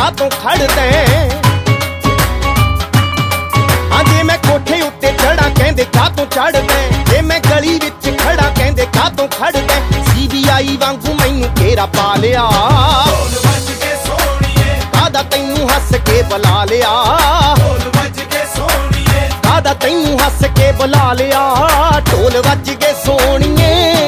ਕਾਤੋਂ ਖੜਦੇ ਹਾਂ ਜੇ ਮੈਂ ਕੋਠੇ ਉੱਤੇ ਚੜਾ ਕਹਿੰਦੇ ਕਾਤੋਂ ਚੜਦੇ ਜੇ ਮੈਂ ਗਲੀ ਵਿੱਚ ਖੜਾ ਕਹਿੰਦੇ ਕਾਤੋਂ ਖੜਦੇ CBI ਵਾਂਗੂ ਮੈਨੂੰ ਘੇਰਾ ਪਾ ਲਿਆ ਢੋਲ ਵੱਜ ਕੇ ਸੋਹਣੀਏ ਕਾਦਾ ਤੈਨੂੰ ਹੱਸ ਕੇ ਬੁਲਾ ਲਿਆ ਢੋਲ ਵੱਜ ਕੇ ਸੋਹਣੀਏ ਕਾਦਾ ਤੈਨੂੰ ਹੱਸ ਕੇ ਬੁਲਾ ਲਿਆ ਢੋਲ ਵੱਜ ਕੇ ਸੋਹਣੀਏ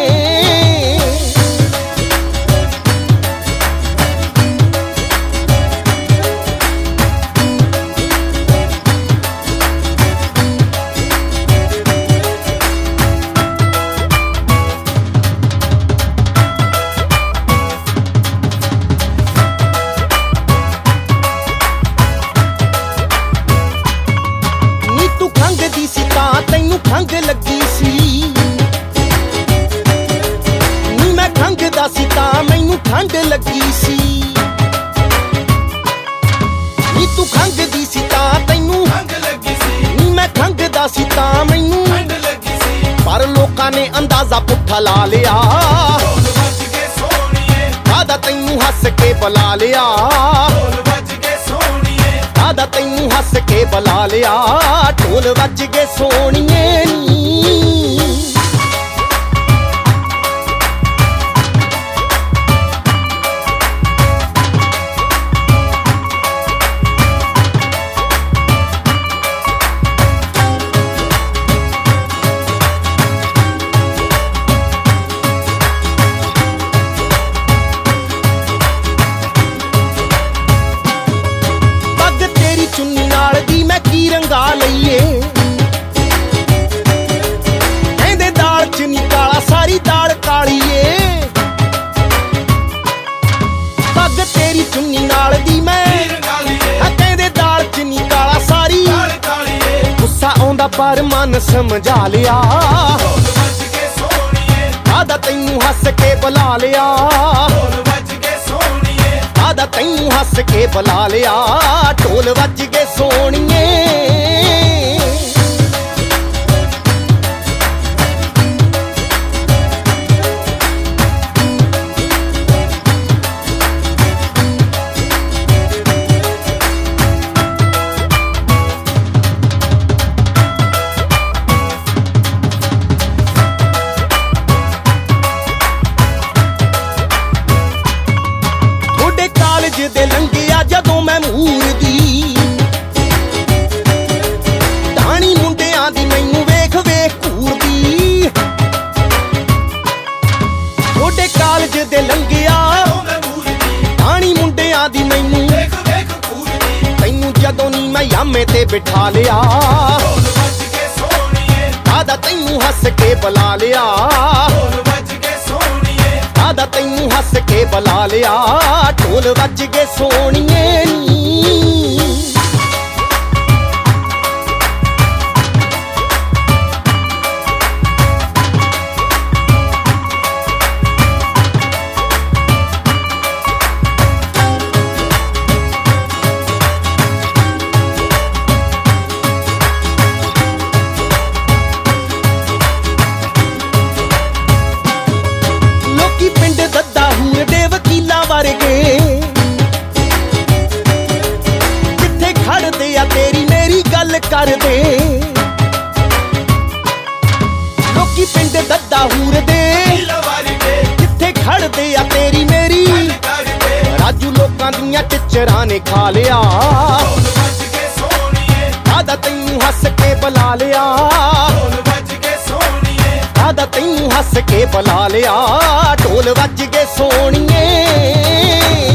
ਖੰਘਦੀ ਸੀ ਤਾਂ ਤੈਨੂੰ ਖੰਘ ਲੱਗੀ ਸੀ ਨੀ ਮੈਂ ਖੰਘਦਾ ਸੀ ਤਾਂ ਮੈਨੂੰ ਠੰਡ ਲੱਗੀ ਸੀ ਨੀ ਤੂੰ ਖੰਘਦੀ ਸੀ ਤਾਂ ਤੈਨੂੰ ਖੰਘ ਲੱਗੀ ਸੀ ਨੀ ਮੈਂ ਖੰਘਦਾ ਸੀ ਤਾਂ ਮੈਨੂੰ ਠੰਡ ਲੱਗੀ ਸੀ ਪਰ ਲੋਕਾਂ ਨੇ ਅੰਦਾਜ਼ਾ ਪੁੱਠਾ ਲਾ ਲਿਆ ਢੋਲ ਵੱਜ ਕੇ ਸੋਹਣੀਏ ਕਾਦਾ ਤੈਨੂੰ ਹੱਸ ਕੇ ਬੁਲਾ ਲਿਆ ਢੋਲ ਵੱਜ ਕੇ ਸੋਹਣੀਏ ਕਾਦਾ ਤੈਨੂੰ ਹੱਸ ਕੇ ਬੁਲਾ ਲਿਆ ਢੋਲ ਵੱਜ ਕੇ ਸੋਹਣੀਏ ਨੀ ਪੱਗ ਤੇਰੀ ਚੁੰਨੀ ਨਾਲ ਦੀ ਮੈਂ ਕੀ ਰੰਗਾ ਲਈਏ ਕਹਿੰਦੇ ਦਾਲ ਚ ਨੀ ਕਾਲਾ ਸਾਰੀ ਦਾਲ ਕਾਲੀਏ ਪੱਗ ਤੇਰੀ ਚੁੰਨੀ ਨਾਲ ਦੀ ਮੈਂ ਕਹਿੰਦੇ ਦਾਲ ਚ ਨੀ ਕਾਲਾ ਸਾਰੀ ਗੁੱਸਾ ਆਉਂਦਾ ਪਰ ਮਨ ਸਮਝਾ ਲਿਆ ਢੋਲ ਵੱਜ ਕੇ ਸੋਹਣੀਏ ਕਾਦਾ ਤੈਨੂੰ ਹੱਸ ਕੇ ਬੁਲਾ ਲਿਆ ਢੋਲ ਵੱਜ ਕੇ ਸੋਹਣੀਏ ਕਾਦਾ ਤੈਨੂੰ ਹੱਸ ਕੇ ਬੁਲਾ ਲਿਆ ਢੋਲ ਵੱਜ ਕੇ ਸੋਹਣੀਏ ਕਾਲਜ ਦੇ ਲੰਘਿਆ ਜਦੋਂ ਮੈਂ ਮੂਰ ਦੀ ਢਾਣੀ ਮੁੰਡਿਆਂ ਦੀ ਮੈਨੂੰ ਵੇਖ ਵੇਖ ਘੂਰਦੀ ਤੁਹਾਡੇ ਕਾਲਜ ਦੇ ਲੰਘਿਆ ਢਾਣੀ ਮੁੰਡਿਆਂ ਦੀ ਮੈਨੂੰ ਵੇਖ ਵੇਖ ਘੂਰਦੀ ਤੈਨੂੰ ਜਦੋਂ ਨੀ ਮੈਂ ਯਾਮੇ ਤੇ ਬਿਠਾ ਲਿਆ ਢੋਲ ਵੱਜ ਕੇ ਸੋਹਣੀਏ ਕਾਦਾ ਤੈਨੂੰ ਹੱਸ ਕੇ ਬੁਲਾ ਲਿਆ ਢੋਲ ਵੱਜ ਕੇ ਸੋਹਣੀਏ ਕਾਦਾ ਤੈਨੂੰ ਹੱਸ ਕੇ ਬੁਲਾ ਲਿਆ ਢੋਲ ਵੱਜ ਕੇ ਸੋਹਣੀਏ ਨੀ ਲੋਕੀ ਪਿੰਡ ਦੱਦਾ ਹੂਰ ਦੇ ਵਕੀਲਾਂ ਵਰਗੇ ਜਿੱਥੇ ਖੜਦੇ ਆ ਤੇਰੀ ਮੇਰੀ ਗੱਲ ਕਰਦੇ ਲੋਕੀ ਪਿੰਡ ਦੱਦਾ ਹੂਰ ਦੇ ਜਿੱਥੇ ਖੜਦੇ ਆ ਤੇਰੀ ਮੇਰੀ ਰਾਜੂ ਲੋਕਾਂ ਦੀਆਂ ਟਿਚਰਾਂ ਨੇ ਖਾ ਲਿਆ ਢੋਲ ਵੱਜ ਕੇ ਸੋਹਣੀਏ ਕਾਦਾ ਤੈਨੂੰ ਹੱਸ ਕੇ ਬੁਲਾ ਲਿਆ ਢੋਲ ਵੱਜ ਕੇ ਸੋਹਣੀਏ ਕਾਦਾ ਤੈਨੂੰ ਹੱਸ ਕੇ ਬੁਲਾ ਲਿਆ ਢੋਲ ਵੱਜ ਕੇ ਸੋਹਣੀਏ